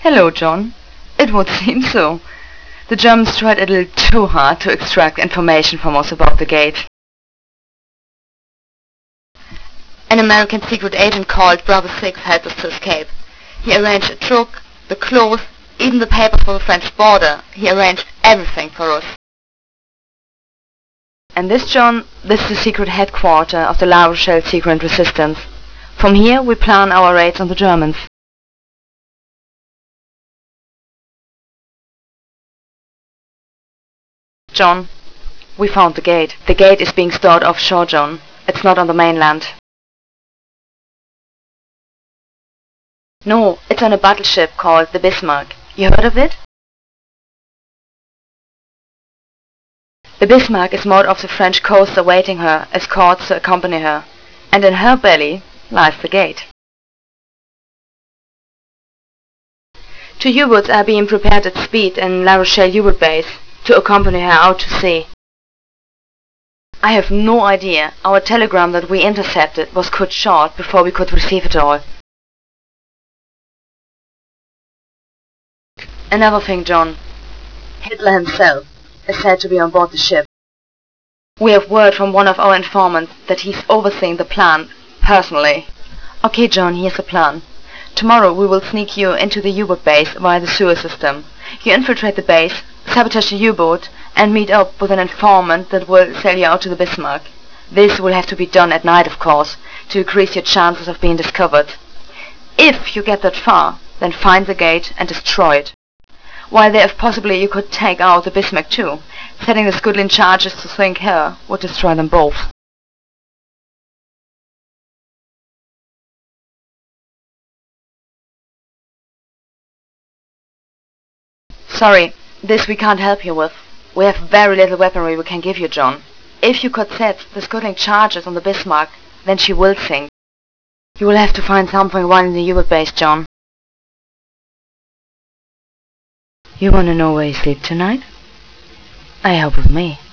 Hello, John. It would seem so. The Germans tried a little too hard to extract information from us about the gate. An American secret agent called Brother Six helped us to escape. He arranged a truck, the clothes, even the papers for the French border. He arranged everything for us. And this, John, this is the secret headquarters of the La Rochelle Secret Resistance. From here we plan our raids on the Germans. John, we found the gate. The gate is being stored offshore, John. It's not on the mainland. No, it's on a battleship called the Bismarck. You heard of it? The Bismarck is moored off the French coast awaiting her, escorts to accompany her. And in her belly lies the gate. Two U-boats are being prepared at speed in La Rochelle U-boat base to accompany her out to sea. I have no idea. Our telegram that we intercepted was cut short before we could receive it all. Another thing, John. Hitler himself is said to be on board the ship. We have word from one of our informants that he's overseeing the plan personally. Okay, John, here's the plan. Tomorrow we will sneak you into the U-boat base via the sewer system. You infiltrate the base, sabotage the U-boat, and meet up with an informant that will sail you out to the Bismarck. This will have to be done at night, of course, to increase your chances of being discovered. If you get that far, then find the gate and destroy it. While there, if possibly, you could take out the Bismarck too. Setting the Scotland charges to sink her would destroy them both. Sorry, this we can't help you with. We have very little weaponry we can give you, John. If you could set the Scotland charges on the Bismarck, then she will sink. You will have to find something while in the U-boat base, John. You want to know where you sleep tonight? I help with me.